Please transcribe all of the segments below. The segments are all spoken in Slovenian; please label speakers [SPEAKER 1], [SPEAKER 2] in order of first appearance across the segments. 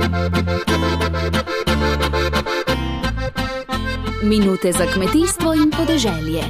[SPEAKER 1] Minute za kmetijstvo in podeželje.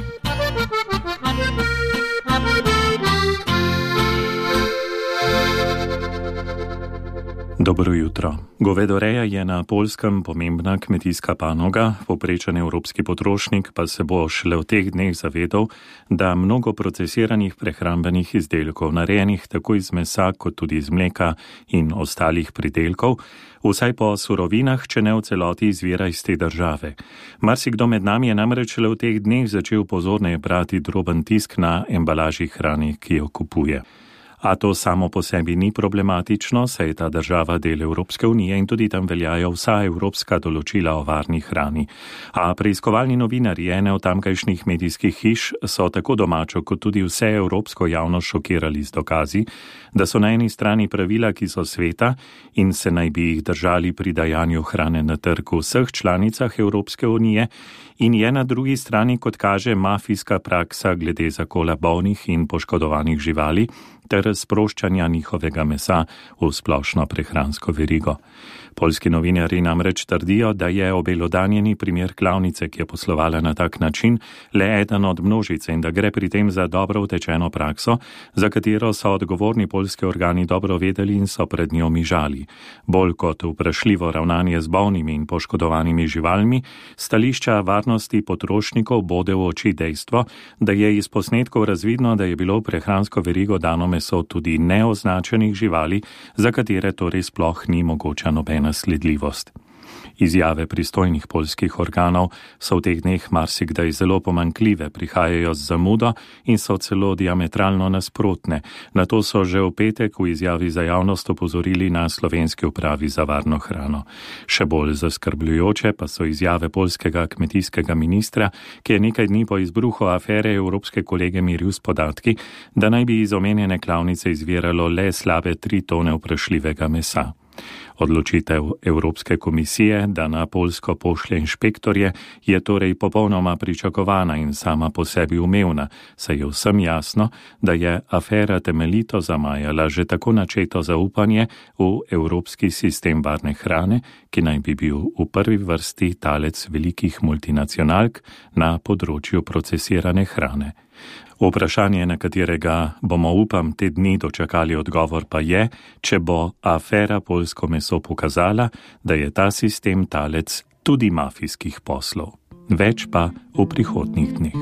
[SPEAKER 2] Dobro jutro. Govedoreja je na Poljskem pomembna kmetijska panoga, povprečen evropski potrošnik pa se bo šele v teh dneh zavedal, da mnogo procesiranih prehrambenih izdelkov, narejenih tako iz mesa kot tudi iz mleka in ostalih pridelkov, vsaj po surovinah, če ne v celoti, izvira iz te države. Marsikdo med nami je namreč šele v teh dneh začel pozorneje brati droben tisk na embalaži hrane, ki jo kupuje. A to samo po sebi ni problematično, saj je ta država del Evropske unije in tudi tam veljajo vsa evropska določila o varni hrani. A preiskovalni novinarji ene od tamkajšnjih medijskih hiš so tako domačo kot tudi vse evropsko javnost šokirali z dokazi, da so na eni strani pravila, ki so sveta in se naj bi jih držali pri dajanju hrane na trg v vseh članicah Evropske unije, in je na drugi strani, kot kaže, mafijska praksa glede zakola bolnih in poškodovanih živali ter sproščanja njihovega mesa v splošno prehransko verigo. Poljski novinarji namreč trdijo, da je obelodanjeni primer klavnice, ki je poslovala na tak način, le eden od množice in da gre pri tem za dobro utečeno prakso, za katero so odgovorni poljski organi dobro vedeli in so pred njo mižali. Bolj kot vprašljivo ravnanje z bolnimi in poškodovanimi živalmi, stališča varnosti potrošnikov bode v oči dejstvo, da je iz posnetkov razvidno, da je bilo v prehransko verigo dano meso tudi neoznačenih živali, za katere torej sploh ni mogoča nobena sledljivost. Izjave pristojnih poljskih organov so v teh dneh marsikdaj zelo pomanjkljive, prihajajo z zamudo in so celo diametralno nasprotne. Na to so že v petek v izjavi za javnost opozorili na Slovenski upravi za varno hrano. Še bolj zaskrbljujoče pa so izjave poljskega kmetijskega ministra, ki je nekaj dni po izbruhu afere evropske kolege miril s podatki, da naj bi iz omenjene klavnice izviralo le slabe 3 tone vprašljivega mesa. Odločitev Evropske komisije, da na Poljsko pošlje inšpektorje, je torej popolnoma pričakovana in sama po sebi umevna, saj je vsem jasno, da je afera temeljito zamajala že tako načeto zaupanje v evropski sistem varne hrane, ki naj bi bil v prvi vrsti talec velikih multinacionalk na področju procesirane hrane. Vprašanje, na katerega bomo, upam, te dni dočakali odgovor, pa je, če bo afera poljsko meso pokazala, da je ta sistem talec tudi mafijskih poslov. Več pa v prihodnjih dneh.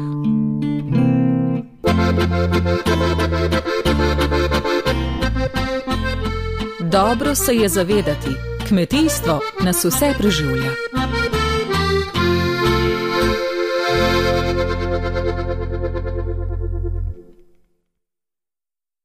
[SPEAKER 3] Dobro se je zavedati, kmetijstvo nas vse preživlja.